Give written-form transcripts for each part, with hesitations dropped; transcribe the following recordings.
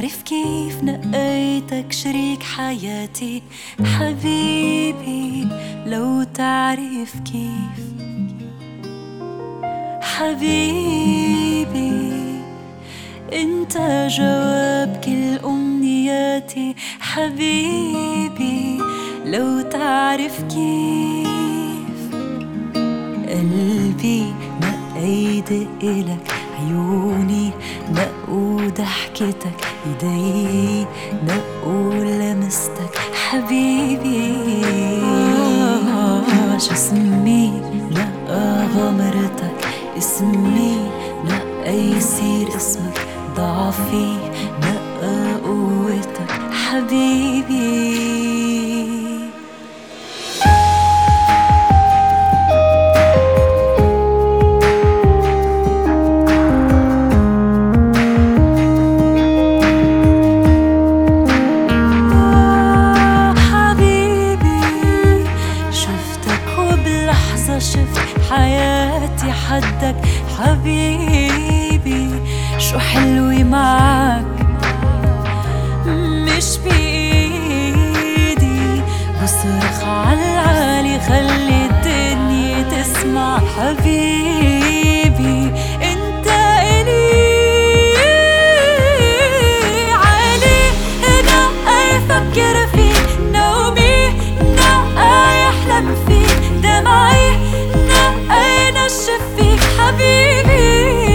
تعرف كيف نقيتك شريك حياتي حبيبي، لو تعرف كيف حبيبي انت جواب كل امنياتي حبيبي، لو تعرف كيف قلبي نقى دقلك، عيوني نقوا ضحكتك، ايدي نقوا لمستك حبيبي، جسمي نقى غمرتك، اسمي نقى يصير اسمك، ضعفي نقى قوتك حبيبي. شفت حياتي حدك حبيبي، شو حلوة معك مش بإيدي، بصرخ عالعالي خلي الدنيا تسمع حبيبي، انت إلي عالي نقى يفكر فيك، نومي نقى يحلم فيك، دمعي نشف فيك حبيبي،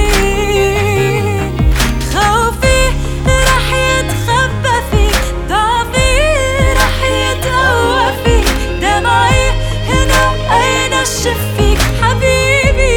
خوفي رح يتخبى فيك، ضعفي رح يتقوى فيك، دمعي نقى ينشف فيك حبيبي.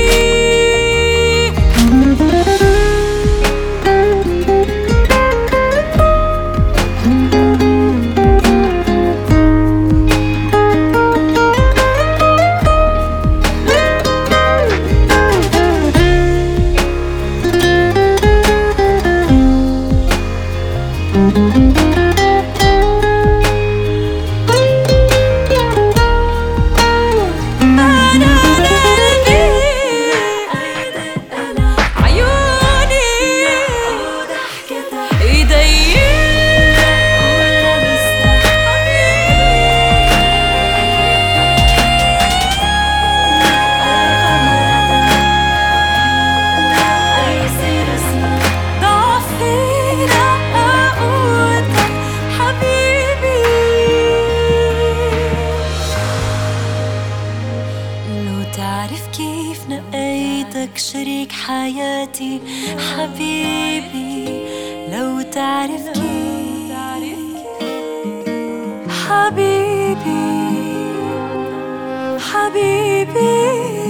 تعرف كيف نقيتك شريك حياتي حبيبي، لو تعرف كيف حبيبي حبيبي.